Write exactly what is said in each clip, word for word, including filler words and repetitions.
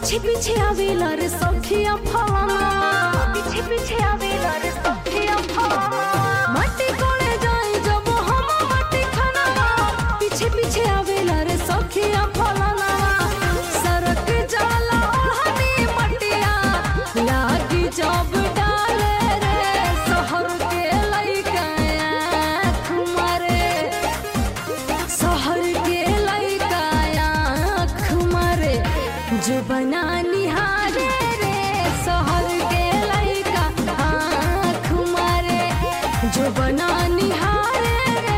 पीछे पीछे आवेला रे सखिया फलाना, पीछे पीछे आवेला रे सखिया फलाना। माटी कोले जाई जब हम माटी खाना, पीछे पीछे आवेला रे सखिया फलाना। सरक जाला ओढ़नी मटिया लागी जब डाले रे, शहर के लइका आँख मारे, शहर के लइका आँख मारे जो बना निहारे रे, शहर के लइका आँख मारे जो बना निहारे रे।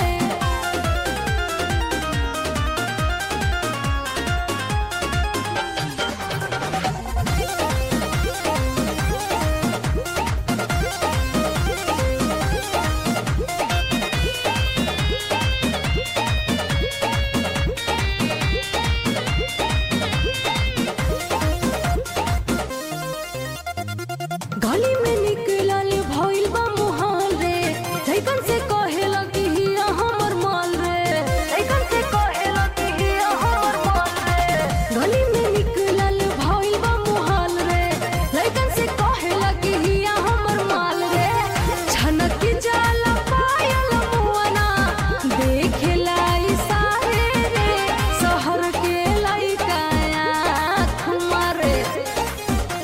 गली में निकलल भइल बा मुहाल रे, लइकन से कहेला कि हिया हमर माल रे, लइकन से कहेला कि हिया हमर माल रे। गली में निकलल भइल बा मुहाल रे, लइकन से कहेला कि हिया हमर माल रे। छनक जाला पायल मुअना देखेला इशारे रे, शहर के लइका आँख मारे,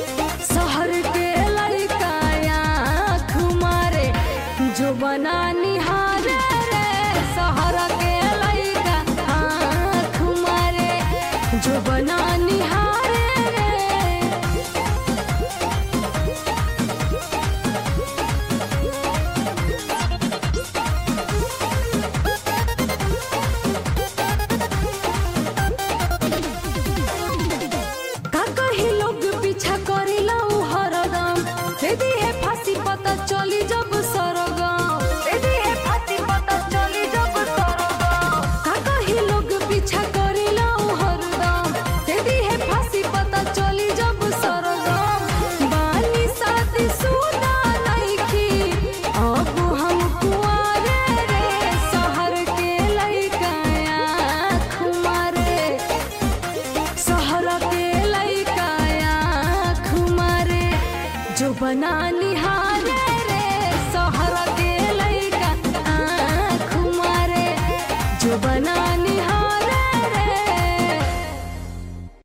शहर के लइका आँख मारे जो बना